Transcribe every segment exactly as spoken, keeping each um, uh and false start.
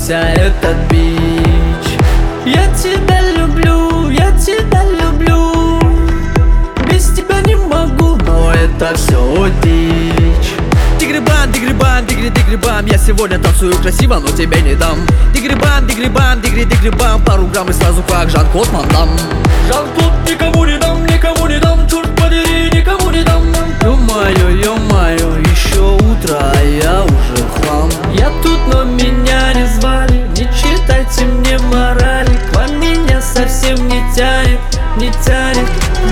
вся этот бич. Я тебя люблю, я тебя люблю, без тебя не могу, но это все дичь. Дигрибан, дигрибан, дигри, дигрибан, я сегодня танцую красиво, но тебе не дам. Дигрибан, дигрибан, дигри, дигрибан, пару грамм и сразу как Жан-Клод Ван Дам. Жан-Клод никому не дам, никому не дам, черт подери, никому не дам. Ё-моё, ё-моё, еще утро, а я уже хлам. Я тут, но меня не звали, не читайте мне морали. К вам меня совсем не тянет, не тянет,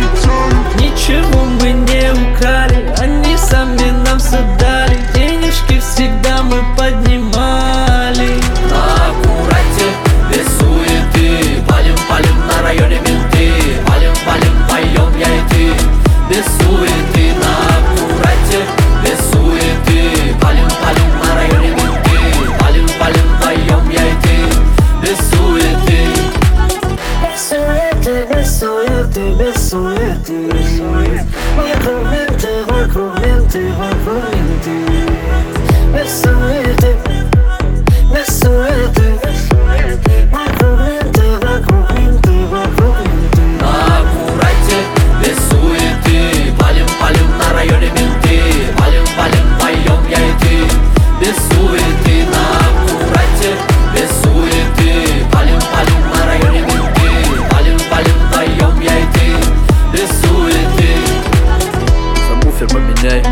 ничего мы не украли, они сами нам все дали. Денежки всегда мы поднимали. На аккурате, без суеты, палим, палим на районе менты. Палим, палим, поем я и ты, без суеты. На аккурате, без суеты, палим, палим на районе менты. Палим, палим, поем я и ты, без суеты. Без суеты, без суеты, без суеты. Вокруг менты, вокруг менты, вокруг менты. Без суеты, без суеты. Вокруг менты, вокруг менты, вокруг менты. На аккурате, без суеты, палим, палим на районе менты. Палим, палим, поем я и ты, без суеты. На аккурате, без суеты, палим, палим на районе менты. Палим, палим, поем я и ты, без суеты. Сабвуфер поменяй.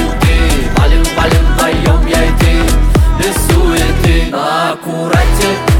На аккурате,